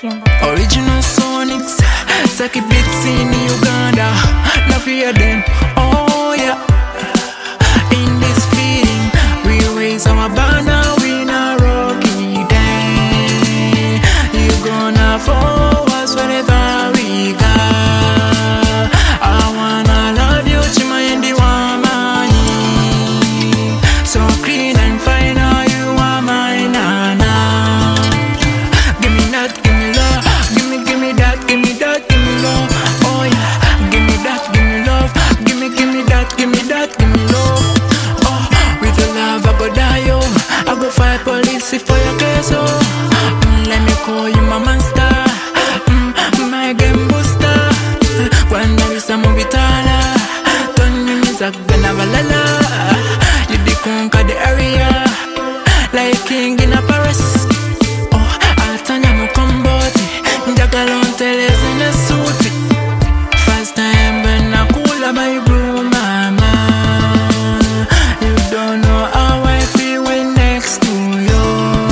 Original Sonics, Saki Beats in Uganda. Now fear them, oh yeah. In this feeling, we raise our banner, we not rocky day. You gonna follow us wherever we go. I wanna love you, Chima and the Wamani. So clean and fine, you are my nana. Give me that, give me love. Give me that, give me that, give me love. Oh yeah, give me that, give me love. Give me that, give me that, give me love. Oh, with your love I go die, oh. I go fight police for your case, oh. Let me call you my monster, my game booster. When there is a movie tala, turn me music gonna valala. You dey conquer the area like king in a Paris. Oh, atanya mo komboti, njagalon teles in a suit. First time when I cool my bro, mama. You don't know how I feel when next to you.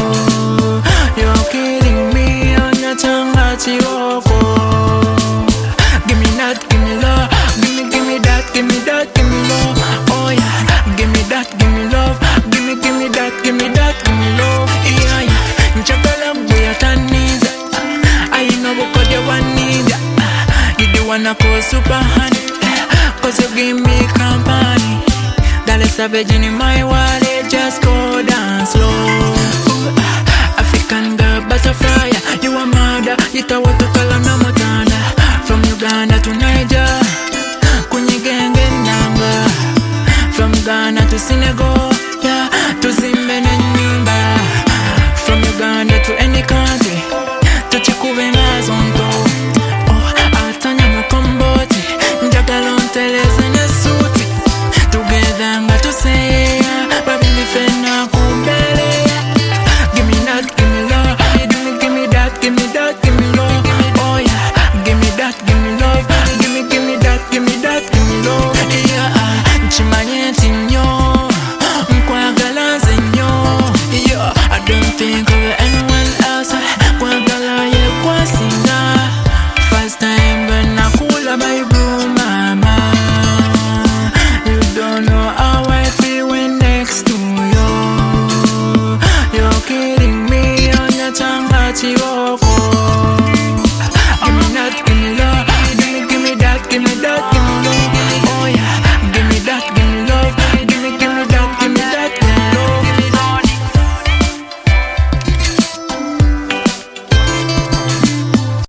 You're killing me on your tongue at your core. Give me that, give me love. Give me that, give me that, give me love. Oh yeah, give me that, give me love. Give me that, give me that, give me love. Yeah, yeah. Nchakala mbuya taniza. I know what you want ninja. You the one I call super honey, cause you give me company. Dale Savage in my wallet, just go down slow. Ooh, African girl, butterfly. You a mother, you ta what to call a namotana. From Uganda to Niger, Kunyigenge Nanga. From Ghana to Senegal, yeah, to Zimbabwe and Nyumba. From Uganda to any country, to Chikubenga Zonto. Oh, Atanya Mukomboti, Njagalon Teles and a suit. Together, nga to say, Babili Fena Kumbele. Give me that, give me love. Give me that, give me that, give me love. Oh yeah, give me that, give me love. Give me that, give me that, give me love. Yeah, Chimanyeti nyo, Nkwagala zenyo. Yeah, I don't think of anyone else. Kwagala ye kwasinga. First time when I cool my bro, mama. You don't know how I feel when next to you. You're killing me on your tongue, but you walk.